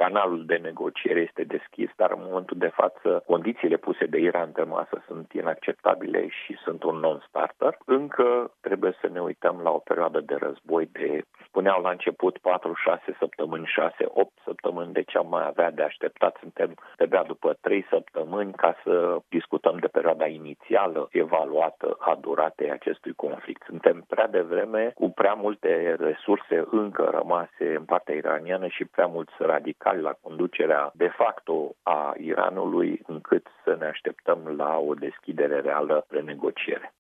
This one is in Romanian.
canalul de negociere este deschis, dar în momentul de față condițiile puse de Iran pe masă sunt inacceptabile și sunt un non-starter. Încă trebuie să ne uităm la o perioadă de război spuneau la început 4-6 săptămâni, 6-8 săptămâni, de ce am mai avea de așteptat? Suntem de-abia după 3 săptămâni ca să discutăm de perioada inițială evaluată a duratei acestui conflict. Suntem prea devreme, cu prea multe resurse încă rămase în partea iraniană și prea mulți radicali la conducerea de facto a Iranului, încât să ne așteptăm la o deschidere reală de negociere.